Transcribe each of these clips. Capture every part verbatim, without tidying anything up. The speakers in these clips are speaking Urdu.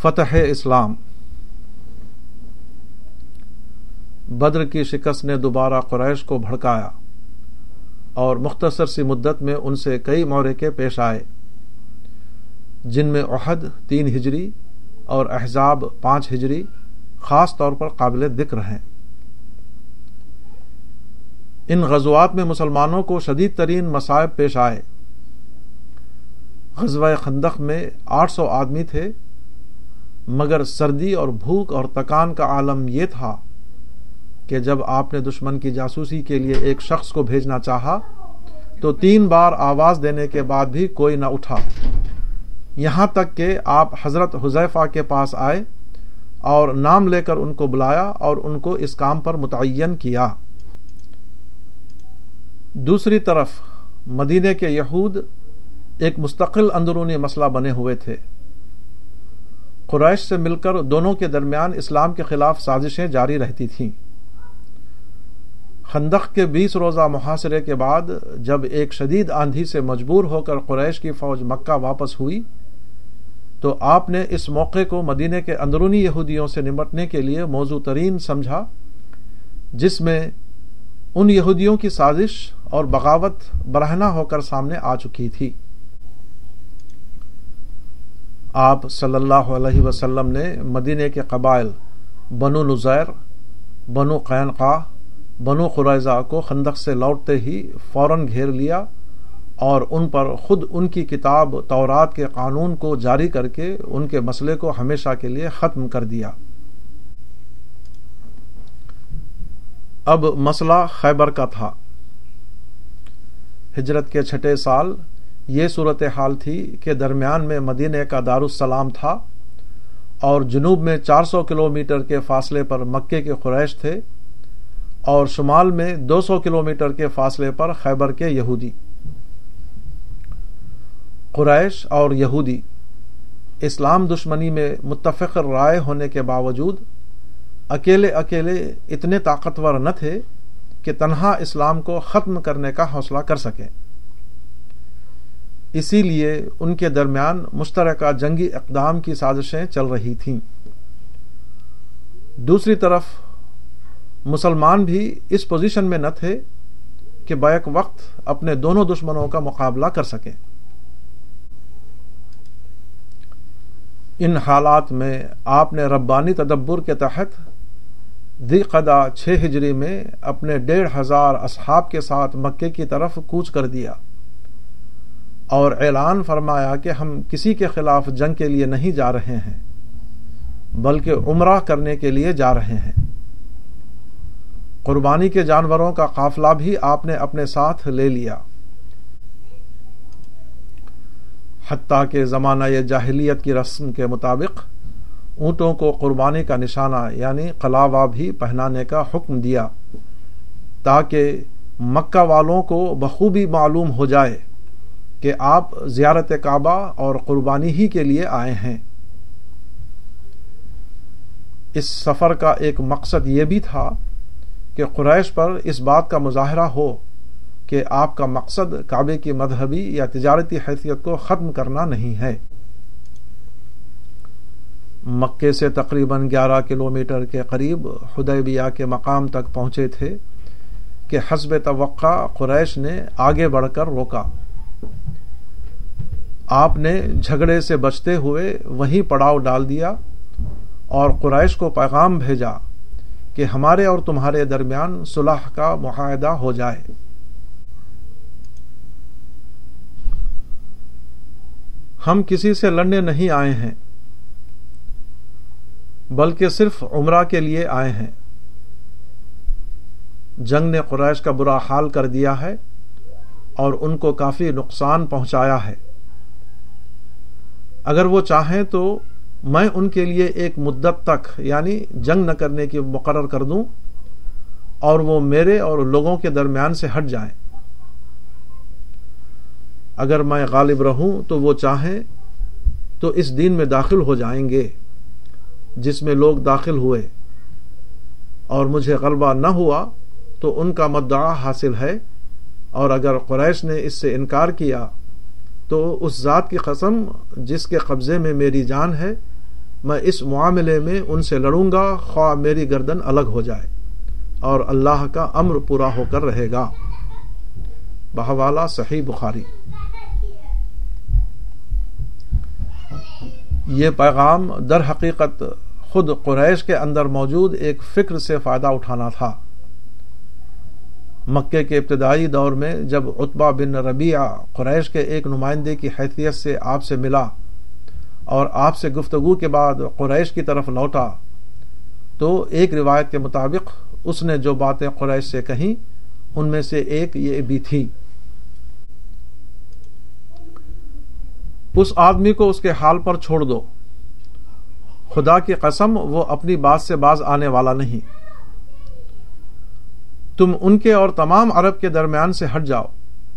فتح اسلام۔ بدر کی شکست نے دوبارہ قریش کو بھڑکایا اور مختصر سی مدت میں ان سے کئی معرکے پیش آئے، جن میں احد تین ہجری اور احزاب پانچ ہجری خاص طور پر قابل ذکر ہیں۔ ان غزوات میں مسلمانوں کو شدید ترین مصائب پیش آئے۔ غزوہ خندق میں آٹھ سو آدمی تھے، مگر سردی اور بھوک اور تکان کا عالم یہ تھا کہ جب آپ نے دشمن کی جاسوسی کے لیے ایک شخص کو بھیجنا چاہا تو تین بار آواز دینے کے بعد بھی کوئی نہ اٹھا، یہاں تک کہ آپ حضرت حذیفہ کے پاس آئے اور نام لے کر ان کو بلایا اور ان کو اس کام پر متعین کیا۔ دوسری طرف مدینے کے یہود ایک مستقل اندرونی مسئلہ بنے ہوئے تھے۔ قریش سے مل کر دونوں کے درمیان اسلام کے خلاف سازشیں جاری رہتی تھیں۔ خندق کے بیس روزہ محاصرے کے بعد جب ایک شدید آندھی سے مجبور ہو کر قریش کی فوج مکہ واپس ہوئی تو آپ نے اس موقع کو مدینے کے اندرونی یہودیوں سے نمٹنے کے لیے موزوں ترین سمجھا، جس میں ان یہودیوں کی سازش اور بغاوت برہنہ ہو کر سامنے آ چکی تھی۔ آپ صلی اللہ علیہ وسلم نے مدینے کے قبائل بنو نذیر، بنو قینقاع، بنو قریظہ کو خندق سے لوٹتے ہی فوراً گھیر لیا اور ان پر خود ان کی کتاب تورات کے قانون کو جاری کر کے ان کے مسئلے کو ہمیشہ کے لیے ختم کر دیا۔ اب مسئلہ خیبر کا تھا۔ ہجرت کے چھٹے سال یہ صورتحال تھی کہ درمیان میں مدینے کا دارالسلام تھا اور جنوب میں چار سو کلومیٹر کے فاصلے پر مکے کے قریش تھے اور شمال میں دو سو کلومیٹر کے فاصلے پر خیبر کے یہودی۔ قریش اور یہودی اسلام دشمنی میں متفق رائے ہونے کے باوجود اکیلے اکیلے اتنے طاقتور نہ تھے کہ تنہا اسلام کو ختم کرنے کا حوصلہ کر سکیں۔ اسی لیے ان کے درمیان مشترکہ جنگی اقدام کی سازشیں چل رہی تھیں۔ دوسری طرف مسلمان بھی اس پوزیشن میں نہ تھے کہ بیک وقت اپنے دونوں دشمنوں کا مقابلہ کر سکیں۔ ان حالات میں آپ نے ربانی تدبر کے تحت ذی قعدہ چھ ہجری میں اپنے ڈیڑھ ہزار اصحاب کے ساتھ مکے کی طرف کوچ کر دیا اور اعلان فرمایا کہ ہم کسی کے خلاف جنگ کے لیے نہیں جا رہے ہیں بلکہ عمرہ کرنے کے لیے جا رہے ہیں۔ قربانی کے جانوروں کا قافلہ بھی آپ نے اپنے ساتھ لے لیا، حتیٰ کہ زمانہ جاہلیت کی رسم کے مطابق اونٹوں کو قربانی کا نشانہ یعنی قلاوہ بھی پہنانے کا حکم دیا تاکہ مکہ والوں کو بخوبی معلوم ہو جائے کہ آپ زیارت کعبہ اور قربانی ہی کے لیے آئے ہیں۔ اس سفر کا ایک مقصد یہ بھی تھا کہ قریش پر اس بات کا مظاہرہ ہو کہ آپ کا مقصد کعبے کی مذہبی یا تجارتی حیثیت کو ختم کرنا نہیں ہے۔ مکے سے تقریباً گیارہ کلومیٹر کے قریب حدیبیہ کے مقام تک پہنچے تھے کہ حسب توقع قریش نے آگے بڑھ کر روکا۔ آپ نے جھگڑے سے بچتے ہوئے وہیں پڑاؤ ڈال دیا اور قریش کو پیغام بھیجا کہ ہمارے اور تمہارے درمیان صلح کا معاہدہ ہو جائے۔ ہم کسی سے لڑنے نہیں آئے ہیں بلکہ صرف عمرہ کے لیے آئے ہیں۔ جنگ نے قریش کا برا حال کر دیا ہے اور ان کو کافی نقصان پہنچایا ہے۔ اگر وہ چاہیں تو میں ان کے لیے ایک مدت تک یعنی جنگ نہ کرنے کی مقرر کر دوں اور وہ میرے اور لوگوں کے درمیان سے ہٹ جائیں۔ اگر میں غالب رہوں تو وہ چاہیں تو اس دین میں داخل ہو جائیں گے جس میں لوگ داخل ہوئے، اور مجھے غلبہ نہ ہوا تو ان کا مدعا حاصل ہے، اور اگر قریش نے اس سے انکار کیا تو اس ذات کی قسم جس کے قبضے میں میری جان ہے میں اس معاملے میں ان سے لڑوں گا خواہ میری گردن الگ ہو جائے، اور اللہ کا امر پورا ہو کر رہے گا۔ بحوالہ صحیح بخاری۔ یہ پیغام در حقیقت خود قریش کے اندر موجود ایک فکر سے فائدہ اٹھانا تھا۔ مکے کے ابتدائی دور میں جب عتبہ بن ربیعہ قریش کے ایک نمائندے کی حیثیت سے آپ سے ملا اور آپ سے گفتگو کے بعد قریش کی طرف لوٹا، تو ایک روایت کے مطابق اس نے جو باتیں قریش سے کہیں ان میں سے ایک یہ بھی تھی: اس آدمی کو اس کے حال پر چھوڑ دو، خدا کی قسم وہ اپنی بات سے باز آنے والا نہیں۔ تم ان کے اور تمام عرب کے درمیان سے ہٹ جاؤ،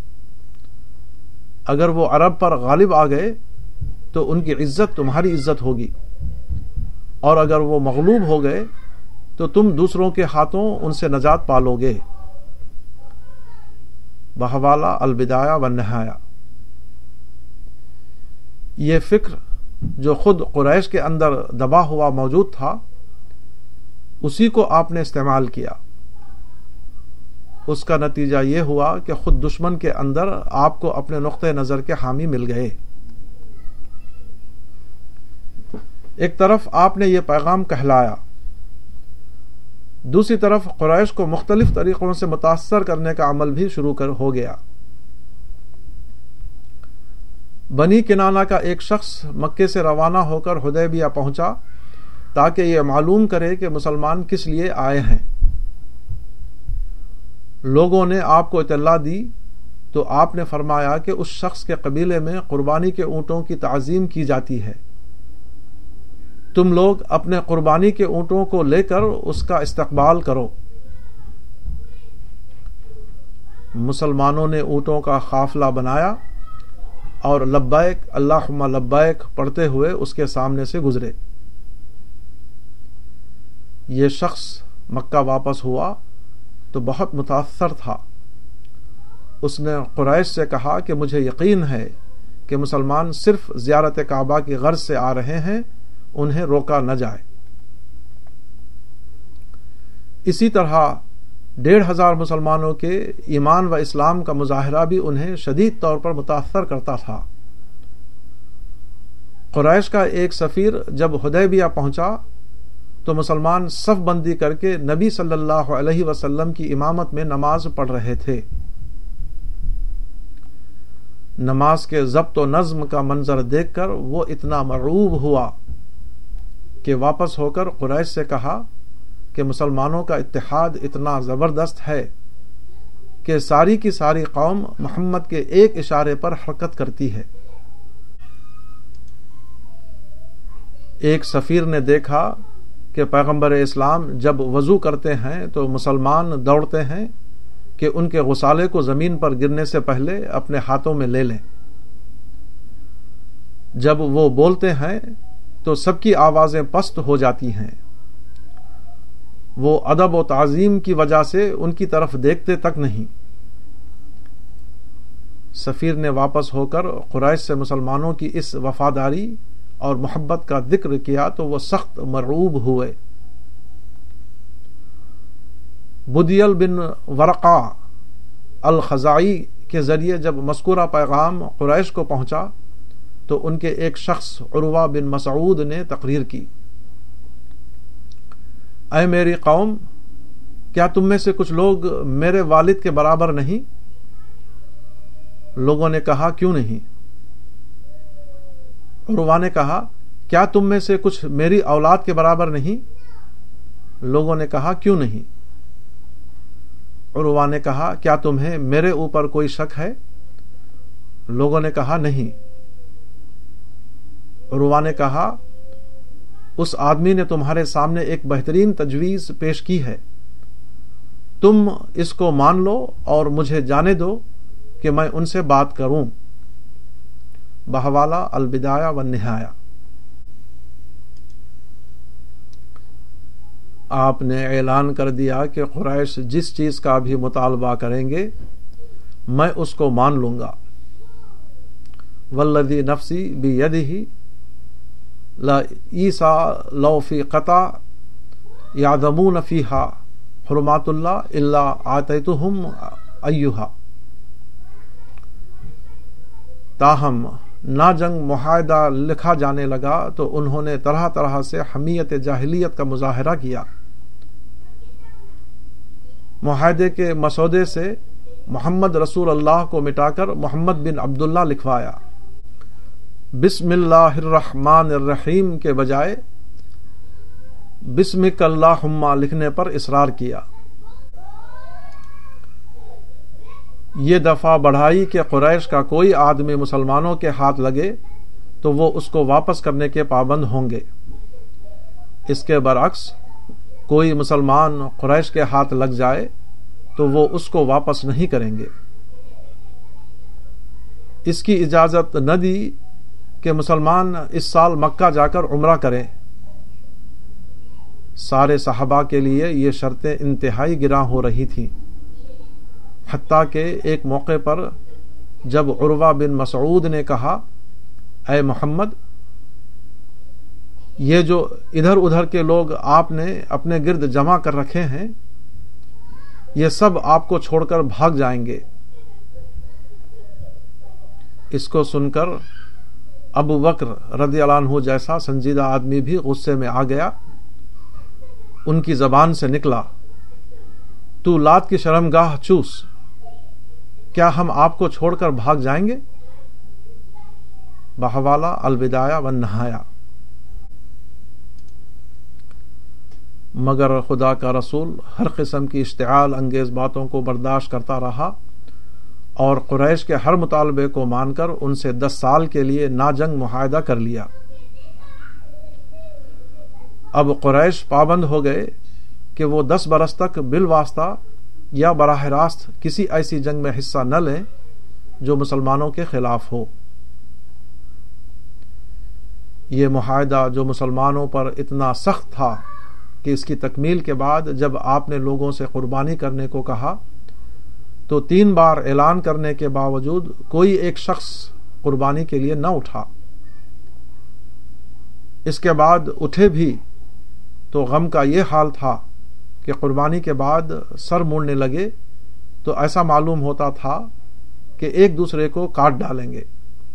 اگر وہ عرب پر غالب آ گئے تو ان کی عزت تمہاری عزت ہوگی، اور اگر وہ مغلوب ہو گئے تو تم دوسروں کے ہاتھوں ان سے نجات پالو گے۔ بحوالہ البدایہ والنہایہ۔ یہ فکر جو خود قریش کے اندر دبا ہوا موجود تھا، اسی کو آپ نے استعمال کیا۔ اس کا نتیجہ یہ ہوا کہ خود دشمن کے اندر آپ کو اپنے نقطۂ نظر کے حامی مل گئے۔ ایک طرف آپ نے یہ پیغام کہلایا، دوسری طرف قریش کو مختلف طریقوں سے متاثر کرنے کا عمل بھی شروع کر ہو گیا۔ بنی کنانہ کا ایک شخص مکے سے روانہ ہو کر حدیبیہ پہنچا تاکہ یہ معلوم کرے کہ مسلمان کس لیے آئے ہیں۔ لوگوں نے آپ کو اطلاع دی تو آپ نے فرمایا کہ اس شخص کے قبیلے میں قربانی کے اونٹوں کی تعظیم کی جاتی ہے، تم لوگ اپنے قربانی کے اونٹوں کو لے کر اس کا استقبال کرو۔ مسلمانوں نے اونٹوں کا قافلہ بنایا اور لبیک اللہم لبیک پڑھتے ہوئے اس کے سامنے سے گزرے۔ یہ شخص مکہ واپس ہوا تو بہت متاثر تھا۔ اس نے قریش سے کہا کہ مجھے یقین ہے کہ مسلمان صرف زیارت کعبہ کی غرض سے آ رہے ہیں، انہیں روکا نہ جائے۔ اسی طرح ڈیڑھ ہزار مسلمانوں کے ایمان و اسلام کا مظاہرہ بھی انہیں شدید طور پر متاثر کرتا تھا۔ قریش کا ایک سفیر جب حدیبیہ پہنچا تو مسلمان صف بندی کر کے نبی صلی اللہ علیہ وسلم کی امامت میں نماز پڑھ رہے تھے۔ نماز کے ضبط و نظم کا منظر دیکھ کر وہ اتنا مرعوب ہوا کہ واپس ہو کر قریش سے کہا کہ مسلمانوں کا اتحاد اتنا زبردست ہے کہ ساری کی ساری قوم محمد کے ایک اشارے پر حرکت کرتی ہے۔ ایک سفیر نے دیکھا کہ پیغمبر اسلام جب وضو کرتے ہیں تو مسلمان دوڑتے ہیں کہ ان کے غسالے کو زمین پر گرنے سے پہلے اپنے ہاتھوں میں لے لیں۔ جب وہ بولتے ہیں تو سب کی آوازیں پست ہو جاتی ہیں۔ وہ ادب و تعظیم کی وجہ سے ان کی طرف دیکھتے تک نہیں۔ سفیر نے واپس ہو کر قریش سے مسلمانوں کی اس وفاداری اور محبت کا ذکر کیا تو وہ سخت مرعوب ہوئے۔ بدیل بن ورقا الخزاعی کے ذریعے جب مذکورہ پیغام قریش کو پہنچا تو ان کے ایک شخص عروہ بن مسعود نے تقریر کی: اے میری قوم، کیا تم میں سے کچھ لوگ میرے والد کے برابر نہیں؟ لوگوں نے کہا کیوں نہیں؟ عروہ نے کہا کیا تم میں سے کچھ میری اولاد کے برابر نہیں؟ لوگوں نے کہا کیوں نہیں؟ عروہ نے کہا کیا تمہیں میرے اوپر کوئی شک ہے؟ لوگوں نے کہا نہیں۔ عروہ نے کہا اس آدمی نے تمہارے سامنے ایک بہترین تجویز پیش کی ہے، تم اس کو مان لو اور مجھے جانے دو کہ میں ان سے بات کروں۔ بحوالہ البدایہ والنہایہ۔ آپ نے اعلان کر دیا کہ قریش جس چیز کا بھی مطالبہ کریں گے میں اس کو مان لوں گا۔ والذی نفسی بیدہ، لَعِيسَىٰ لَوْ فِي قَطَعٍ يَعْظَمُونَ فِيهَا حُرُمَاتُ اللَّهِ إِلَّا آتَيْتُهُمْ أَيُّهَا۔ تاہم نا جنگ معاہدہ لکھا جانے لگا تو انہوں نے طرح طرح سے حمیت جاہلیت کا مظاہرہ کیا۔ معاہدے کے مسودے سے محمد رسول اللہ کو مٹا کر محمد بن عبداللہ لکھوایا، بسم اللہ الرحمن الرحیم کے بجائے بسمک اللہم لکھنے پر اصرار کیا۔ یہ دفعہ بڑھائی کہ قریش کا کوئی آدمی مسلمانوں کے ہاتھ لگے تو وہ اس کو واپس کرنے کے پابند ہوں گے، اس کے برعکس کوئی مسلمان قریش کے ہاتھ لگ جائے تو وہ اس کو واپس نہیں کریں گے۔ اس کی اجازت نہ دی کہ مسلمان اس سال مکہ جا کر عمرہ کریں۔ سارے صحابہ کے لیے یہ شرطیں انتہائی گراں ہو رہی تھیں، حتیٰ کہ ایک موقع پر جب عروہ بن مسعود نے کہا، اے محمد، یہ جو ادھر ادھر کے لوگ آپ نے اپنے گرد جمع کر رکھے ہیں، یہ سب آپ کو چھوڑ کر بھاگ جائیں گے۔ اس کو سن کر ابو بکر رضی اللہ عنہ جیسا سنجیدہ آدمی بھی غصے میں آ گیا۔ ان کی زبان سے نکلا، تو لات کی شرمگاہ چوس، کیا ہم آپ کو چھوڑ کر بھاگ جائیں گے؟ بحوالہ البدایہ والنہایہ۔ مگر خدا کا رسول ہر قسم کی اشتعال انگیز باتوں کو برداشت کرتا رہا اور قریش کے ہر مطالبے کو مان کر ان سے دس سال کے لیے نا جنگ معاہدہ کر لیا۔ اب قریش پابند ہو گئے کہ وہ دس برس تک بالواسطہ یا براہ راست کسی ایسی جنگ میں حصہ نہ لیں جو مسلمانوں کے خلاف ہو۔ یہ معاہدہ جو مسلمانوں پر اتنا سخت تھا کہ اس کی تکمیل کے بعد جب آپ نے لوگوں سے قربانی کرنے کو کہا تو تین بار اعلان کرنے کے باوجود کوئی ایک شخص قربانی کے لیے نہ اٹھا۔ اس کے بعد اٹھے بھی تو غم کا یہ حال تھا کہ قربانی کے بعد سر موڑنے لگے تو ایسا معلوم ہوتا تھا کہ ایک دوسرے کو کاٹ ڈالیں گے۔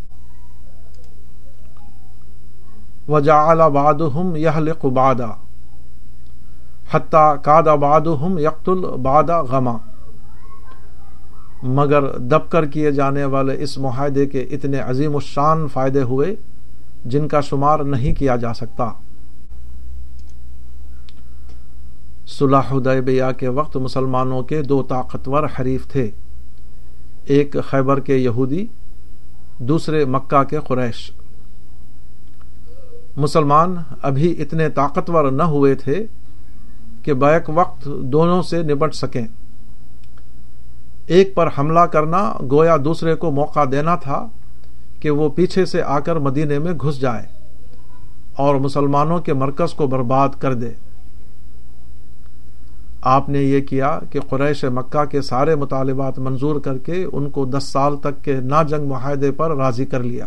وَجَعَلَ بَعْضُهُمْ يَحْلِقُ بَعْضًا حَتَّى كَادَ بَعْضُهُمْ يَقْتُلُ بَعْضًا غَمًا۔ مگر دب کر کیے جانے والے اس معاہدے کے اتنے عظیم الشان فائدے ہوئے جن کا شمار نہیں کیا جا سکتا۔ صلح حدیبیہ کے وقت مسلمانوں کے دو طاقتور حریف تھے، ایک خیبر کے یہودی، دوسرے مکہ کے قریش۔ مسلمان ابھی اتنے طاقتور نہ ہوئے تھے کہ بیک وقت دونوں سے نپٹ سکیں۔ ایک پر حملہ کرنا گویا دوسرے کو موقع دینا تھا کہ وہ پیچھے سے آ کر مدینے میں گھس جائے اور مسلمانوں کے مرکز کو برباد کر دے۔ آپ نے یہ کیا کہ قریش مکہ کے سارے مطالبات منظور کر کے ان کو دس سال تک کے نا جنگ معاہدے پر راضی کر لیا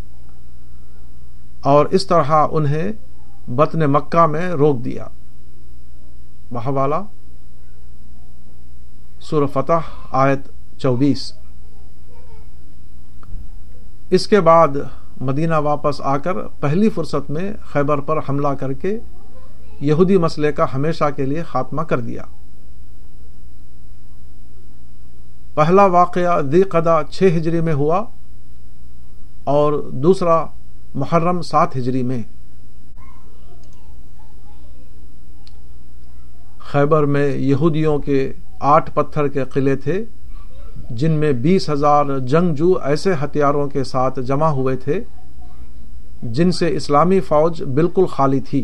اور اس طرح انہیں بطن مکہ میں روک دیا۔ بحوالہ سورہ فتح آیت چوبیس۔ اس کے بعد مدینہ واپس آ کر پہلی فرصت میں خیبر پر حملہ کر کے یہودی مسئلے کا ہمیشہ کے لیے خاتمہ کر دیا۔ پہلا واقعہ ذی قعدہ چھ ہجری میں ہوا اور دوسرا محرم سات ہجری میں۔ خیبر میں یہودیوں کے آٹھ پتھر کے قلعے تھے جن میں بیس ہزار جنگجو ایسے ہتھیاروں کے ساتھ جمع ہوئے تھے جن سے اسلامی فوج بالکل خالی تھی۔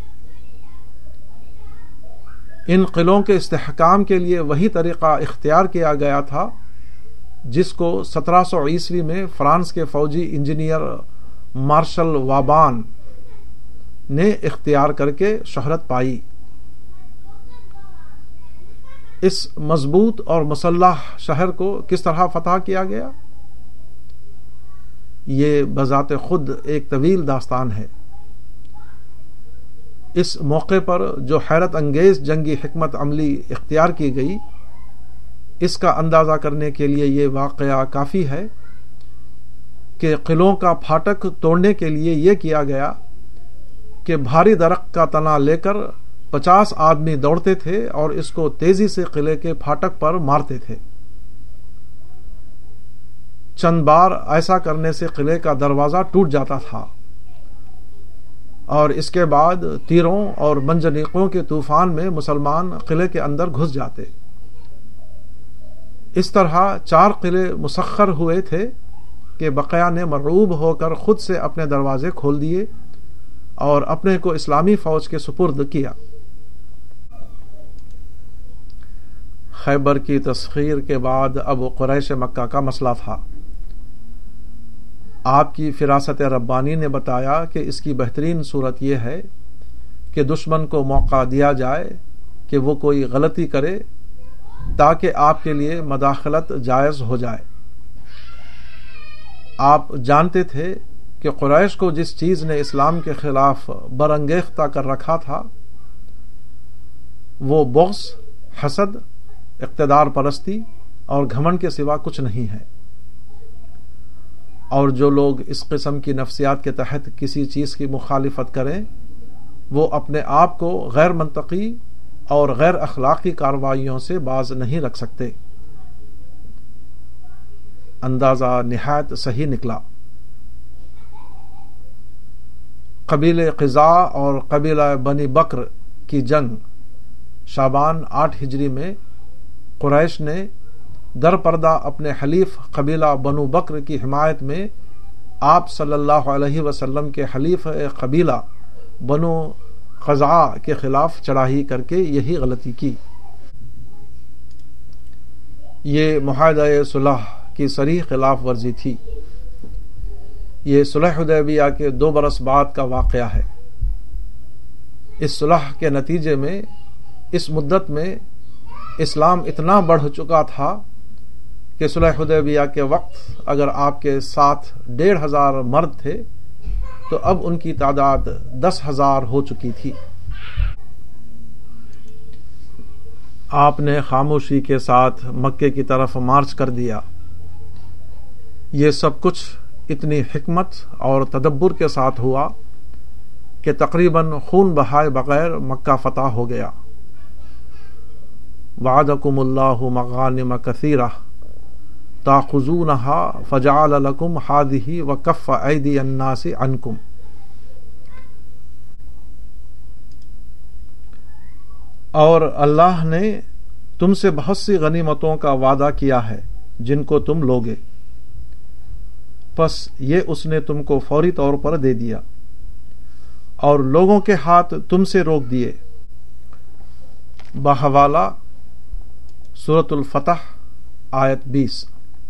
ان قلعوں کے استحکام کے لیے وہی طریقہ اختیار کیا گیا تھا جس کو سترہ سو عیسوی میں فرانس کے فوجی انجینئر مارشل وابان نے اختیار کر کے شہرت پائی۔ اس مضبوط اور مسلح شہر کو کس طرح فتح کیا گیا؟ یہ بذات خود ایک طویل داستان ہے، اس موقع پر جو حیرت انگیز جنگی حکمت عملی اختیار کی گئی، اس کا اندازہ کرنے کے لیے یہ واقعہ کافی ہے کہ قلعوں کا پھاٹک توڑنے کے لیے یہ کیا گیا کہ بھاری درخت کا تنا لے کر پچاس آدمی دوڑتے تھے اور اس کو تیزی سے قلعے کے پھاٹک پر مارتے تھے۔ چند بار ایسا کرنے سے قلعے کا دروازہ ٹوٹ جاتا تھا اور اس کے بعد تیروں اور منجنیقوں کے طوفان میں مسلمان قلعے کے اندر گھس جاتے۔ اس طرح چار قلعے مسخر ہوئے تھے کہ بقیہ نے مرعوب ہو کر خود سے اپنے دروازے کھول دیے اور اپنے کو اسلامی فوج کے سپرد کیا۔ خیبر کی تسخیر کے بعد اب قریش مکہ کا مسئلہ تھا۔ آپ کی فراست ربانی نے بتایا کہ اس کی بہترین صورت یہ ہے کہ دشمن کو موقع دیا جائے کہ وہ کوئی غلطی کرے تاکہ آپ کے لیے مداخلت جائز ہو جائے۔ آپ جانتے تھے کہ قریش کو جس چیز نے اسلام کے خلاف برانگیختہ کر رکھا تھا وہ بغض، حسد، اقتدار پرستی اور گھمنڈ کے سوا کچھ نہیں ہے، اور جو لوگ اس قسم کی نفسیات کے تحت کسی چیز کی مخالفت کریں وہ اپنے آپ کو غیر منطقی اور غیر اخلاقی کارروائیوں سے باز نہیں رکھ سکتے۔ اندازہ نہایت صحیح نکلا۔ قبیلہ قزاع اور قبیلہ بنی بکر کی جنگ شعبان آٹھ ہجری میں قریش نے در پردہ اپنے حلیف قبیلہ بنو بکر کی حمایت میں آپ صلی اللہ علیہ وسلم کے حلیف قبیلہ بنو قزاع کے خلاف چڑھائی کر کے یہی غلطی کی۔ یہ معاہدہ صلح کی صریح خلاف ورزی تھی۔ یہ صلح حدیبیہ کے دو برس بعد کا واقعہ ہے۔ اس صلح کے نتیجے میں اس مدت میں اسلام اتنا بڑھ چکا تھا کہ صلح حدیبیہ کے وقت اگر آپ کے ساتھ ڈیڑھ ہزار مرد تھے تو اب ان کی تعداد دس ہزار ہو چکی تھی۔ آپ نے خاموشی کے ساتھ مکے کی طرف مارچ کر دیا۔ یہ سب کچھ اتنی حکمت اور تدبر کے ساتھ ہوا کہ تقریباً خون بہائے بغیر مکہ فتح ہو گیا۔ وعدکم اللہ مغانم کثیرہ تاخذونہا فجعل لکم ہذہ وکف ایدی الناس عنکم۔ اور اللہ نے تم سے بہت سی غنیمتوں کا وعدہ کیا ہے جن کو تم لوگے، پس یہ اس نے تم کو فوری طور پر دے دیا اور لوگوں کے ہاتھ تم سے روک دیے۔ بحوالہ سورۃ الفتح آیت بیس۔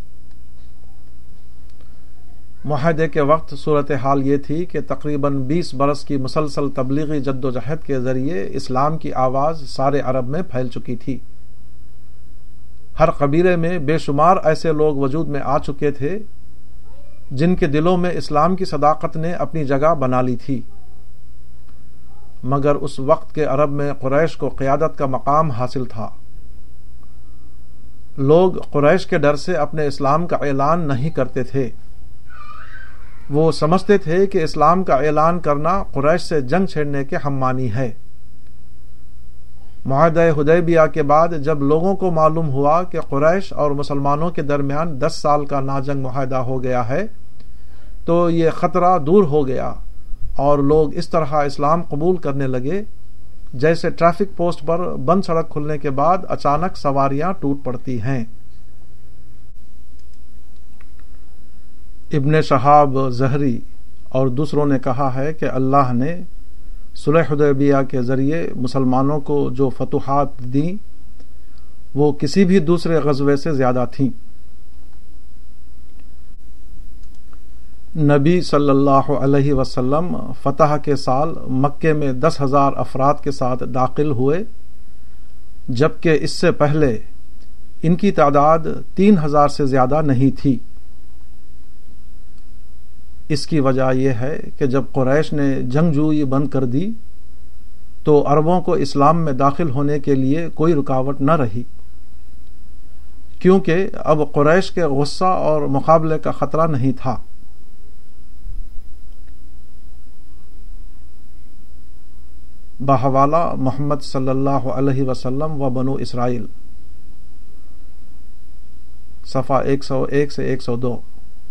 معاہدے کے وقت صورتحال یہ تھی کہ تقریباً بیس برس کی مسلسل تبلیغی جد و جہد کے ذریعے اسلام کی آواز سارے عرب میں پھیل چکی تھی۔ ہر قبیلے میں بے شمار ایسے لوگ وجود میں آ چکے تھے جن کے دلوں میں اسلام کی صداقت نے اپنی جگہ بنا لی تھی، مگر اس وقت کے عرب میں قریش کو قیادت کا مقام حاصل تھا۔ لوگ قریش کے ڈر سے اپنے اسلام کا اعلان نہیں کرتے تھے۔ وہ سمجھتے تھے کہ اسلام کا اعلان کرنا قریش سے جنگ چھیڑنے کے ہم معنی ہے۔ معاہدہ حدیبیہ کے بعد جب لوگوں کو معلوم ہوا کہ قریش اور مسلمانوں کے درمیان دس سال کا ناجنگ معاہدہ ہو گیا ہے تو یہ خطرہ دور ہو گیا اور لوگ اس طرح اسلام قبول کرنے لگے جیسے ٹریفک پوسٹ پر بند سڑک کھلنے کے بعد اچانک سواریاں ٹوٹ پڑتی ہیں۔ ابن شہاب زہری اور دوسروں نے کہا ہے کہ اللہ نے صلح حدیبیہ کے ذریعے مسلمانوں کو جو فتوحات دیں وہ کسی بھی دوسرے غزوے سے زیادہ تھیں۔ نبی صلی اللہ علیہ وسلم فتح کے سال مکے میں دس ہزار افراد کے ساتھ داخل ہوئے، جبکہ اس سے پہلے ان کی تعداد تین ہزار سے زیادہ نہیں تھی۔ اس کی وجہ یہ ہے کہ جب قریش نے جنگجوئی بند کر دی تو عربوں کو اسلام میں داخل ہونے کے لیے کوئی رکاوٹ نہ رہی، کیونکہ اب قریش کے غصہ اور مقابلے کا خطرہ نہیں تھا۔ بحوالہ محمد صلی اللہ علیہ وسلم و بنو اسرائیل، صفحہ ایک سو ایک سے ایک سو دو۔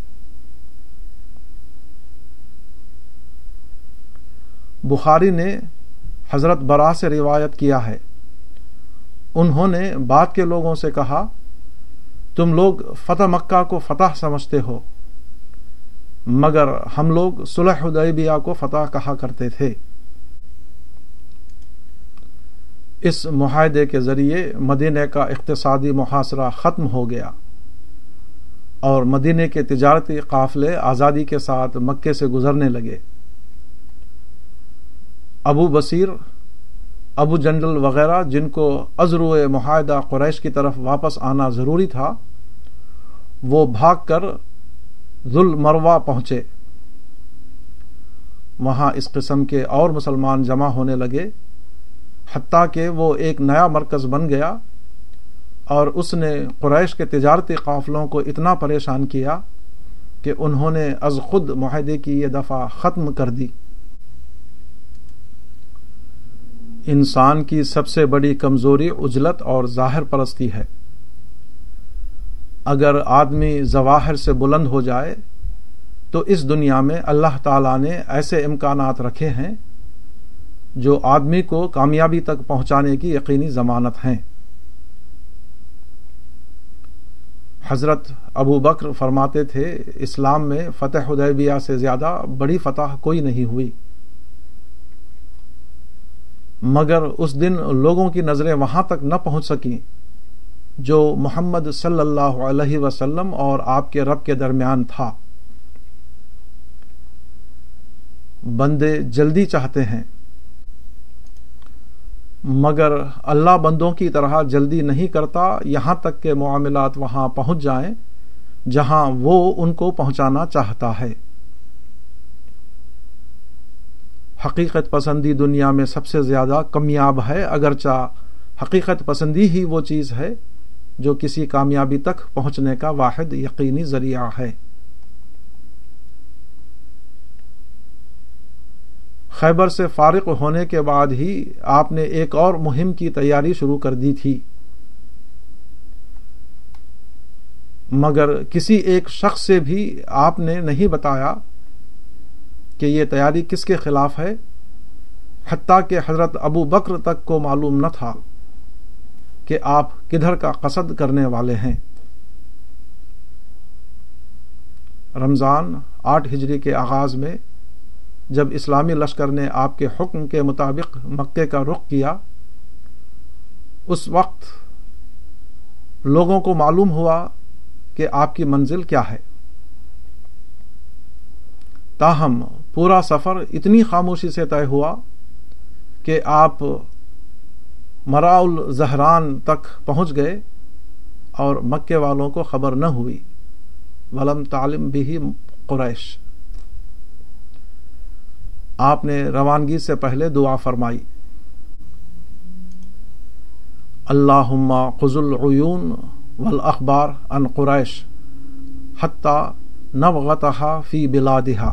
بخاری نے حضرت برا سے روایت کیا ہے، انہوں نے بعد کے لوگوں سے کہا، تم لوگ فتح مکہ کو فتح سمجھتے ہو، مگر ہم لوگ صلح حدیبیہ کو فتح کہا کرتے تھے۔ اس معاہدے کے ذریعے مدینہ کا اقتصادی محاصرہ ختم ہو گیا اور مدینہ کے تجارتی قافلے آزادی کے ساتھ مکے سے گزرنے لگے۔ ابو بصیر، ابو جندل وغیرہ جن کو ازرو معاہدہ قریش کی طرف واپس آنا ضروری تھا، وہ بھاگ کر ذل مروا پہنچے۔ وہاں اس قسم کے اور مسلمان جمع ہونے لگے، حتیٰ کہ وہ ایک نیا مرکز بن گیا، اور اس نے قریش کے تجارتی قافلوں کو اتنا پریشان کیا کہ انہوں نے از خود معاہدے کی یہ دفعہ ختم کر دی۔ انسان کی سب سے بڑی کمزوری عجلت اور ظاہر پرستی ہے۔ اگر آدمی ظواہر سے بلند ہو جائے تو اس دنیا میں اللہ تعالیٰ نے ایسے امکانات رکھے ہیں جو آدمی کو کامیابی تک پہنچانے کی یقینی ضمانت ہیں۔ حضرت ابو بکر فرماتے تھے، اسلام میں فتح حدیبیہ سے زیادہ بڑی فتح کوئی نہیں ہوئی، مگر اس دن لوگوں کی نظریں وہاں تک نہ پہنچ سکیں جو محمد صلی اللہ علیہ وسلم اور آپ کے رب کے درمیان تھا۔ بندے جلدی چاہتے ہیں، مگر اللہ بندوں کی طرح جلدی نہیں کرتا یہاں تک کہ معاملات وہاں پہنچ جائیں جہاں وہ ان کو پہنچانا چاہتا ہے۔ حقیقت پسندی دنیا میں سب سے زیادہ کامیاب ہے، اگرچہ حقیقت پسندی ہی وہ چیز ہے جو کسی کامیابی تک پہنچنے کا واحد یقینی ذریعہ ہے۔ خیبر سے فارغ ہونے کے بعد ہی آپ نے ایک اور مہم کی تیاری شروع کر دی تھی، مگر کسی ایک شخص سے بھی آپ نے نہیں بتایا کہ یہ تیاری کس کے خلاف ہے، حتیٰ کہ حضرت ابو بکر تک کو معلوم نہ تھا کہ آپ کدھر کا قصد کرنے والے ہیں۔ رمضان آٹھ ہجری کے آغاز میں جب اسلامی لشکر نے آپ کے حکم کے مطابق مکے کا رخ کیا، اس وقت لوگوں کو معلوم ہوا کہ آپ کی منزل کیا ہے۔ تاہم پورا سفر اتنی خاموشی سے طے ہوا کہ آپ مراء الزہران تک پہنچ گئے اور مکے والوں کو خبر نہ ہوئی۔ ولم تعلم بھی قریش۔ آپ نے روانگی سے پہلے دعا فرمائی، اللہم خذ العیون والاخبار عن قریش حتی نبغتها فی بلادہا۔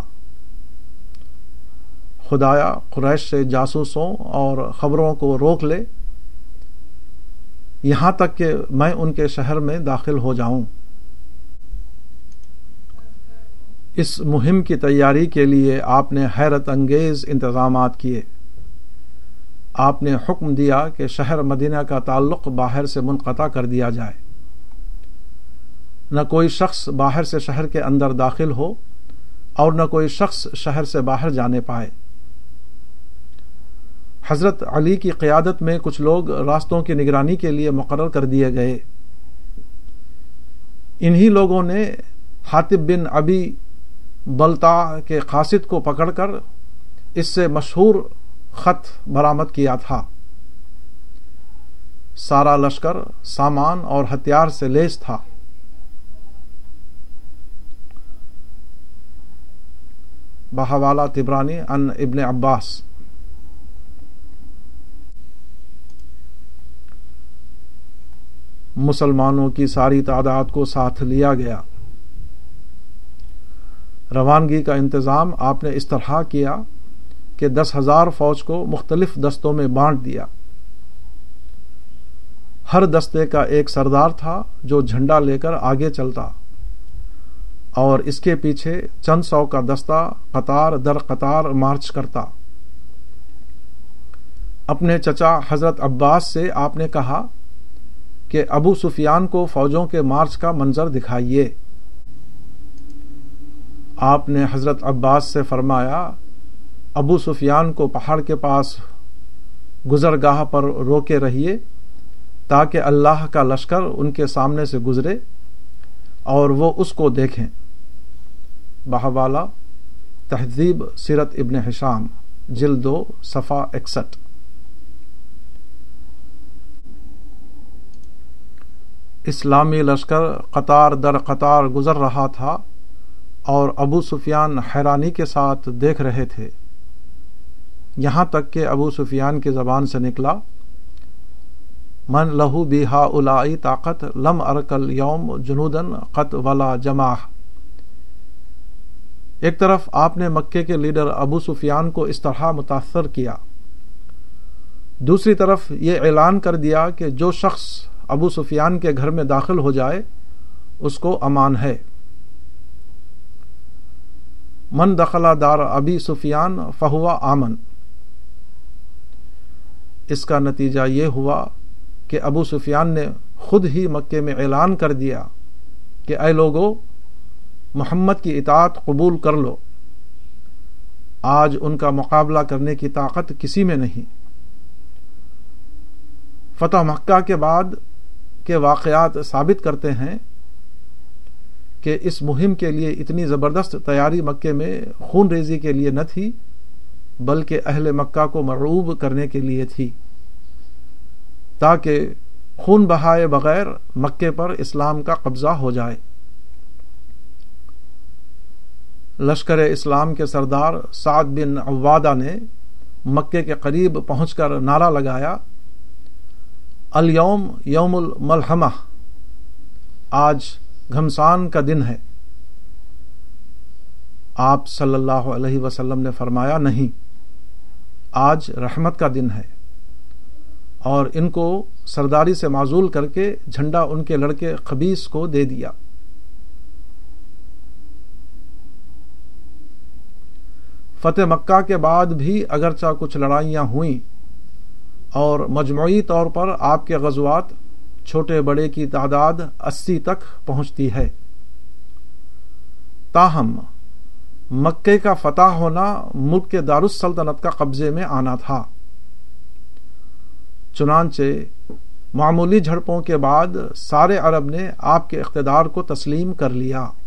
خدایا قریش سے جاسوسوں اور خبروں کو روک لے یہاں تک کہ میں ان کے شہر میں داخل ہو جاؤں۔ اس مہم کی تیاری کے لیے آپ نے حیرت انگیز انتظامات کیے۔ آپ نے حکم دیا کہ شہر مدینہ کا تعلق باہر سے منقطع کر دیا جائے، نہ کوئی شخص باہر سے شہر کے اندر داخل ہو اور نہ کوئی شخص شہر سے باہر جانے پائے۔ حضرت علی کی قیادت میں کچھ لوگ راستوں کی نگرانی کے لیے مقرر کر دیے گئے۔ انہی لوگوں نے حاطب بن ابی بلتع کے قاصد کو پکڑ کر اس سے مشہور خط برآمد کیا تھا۔ سارا لشکر سامان اور ہتھیار سے لیس تھا۔ بحوالہ طبرانی عن ابن عباس۔ مسلمانوں کی ساری تعداد کو ساتھ لیا گیا۔ روانگی کا انتظام آپ نے اس طرح کیا کہ دس ہزار فوج کو مختلف دستوں میں بانٹ دیا۔ ہر دستے کا ایک سردار تھا جو جھنڈا لے کر آگے چلتا، اور اس کے پیچھے چند سو کا دستہ قطار در قطار مارچ کرتا۔ اپنے چچا حضرت عباس سے آپ نے کہا کہ ابو سفیان کو فوجوں کے مارچ کا منظر دکھائیے۔ آپ نے حضرت عباس سے فرمایا، ابو سفیان کو پہاڑ کے پاس گزرگاہ پر روکے رہیے تاکہ اللہ کا لشکر ان کے سامنے سے گزرے اور وہ اس کو دیکھیں۔ بحوالہ تہذیب سیرت ابن ہشام، جلد دو، صفحہ اکسٹھ۔ اسلامی لشکر قطار در قطار گزر رہا تھا اور ابو سفیان حیرانی کے ساتھ دیکھ رہے تھے، یہاں تک کہ ابو سفیان کی زبان سے نکلا، من لہو بہا الائی طاقت لم ارکل یوم جنودن قط ولا جماح۔ ایک طرف آپ نے مکے کے لیڈر ابو سفیان کو اس طرح متاثر کیا، دوسری طرف یہ اعلان کر دیا کہ جو شخص ابو سفیان کے گھر میں داخل ہو جائے اس کو امان ہے۔ من دخل دار ابی سفیان فہو آمن۔ اس کا نتیجہ یہ ہوا کہ ابو سفیان نے خود ہی مکے میں اعلان کر دیا کہ اے لوگو، محمد کی اطاعت قبول کر لو، آج ان کا مقابلہ کرنے کی طاقت کسی میں نہیں۔ فتح مکہ کے بعد کے واقعات ثابت کرتے ہیں کہ اس مہم کے لیے اتنی زبردست تیاری مکے میں خون ریزی کے لیے نہ تھی، بلکہ اہل مکہ کو مرعوب کرنے کے لیے تھی، تاکہ خون بہائے بغیر مکے پر اسلام کا قبضہ ہو جائے۔ لشکر اسلام کے سردار سعد بن عبادہ نے مکے کے قریب پہنچ کر نعرہ لگایا، الیوم یوم الملحمہ، آج گھمسان کا دن ہے۔ آپ صلی اللہ علیہ وسلم نے فرمایا، نہیں، آج رحمت کا دن ہے، اور ان کو سرداری سے معزول کر کے جھنڈا ان کے لڑکے قبیس کو دے دیا۔ فتح مکہ کے بعد بھی اگرچہ کچھ لڑائیاں ہوئیں اور مجموعی طور پر آپ کے غزوات چھوٹے بڑے کی تعداد اسی تک پہنچتی ہے، تاہم مکے کا فتح ہونا ملک کے دارالسلطنت کا قبضے میں آنا تھا۔ چنانچہ معمولی جھڑپوں کے بعد سارے عرب نے آپ کے اقتدار کو تسلیم کر لیا۔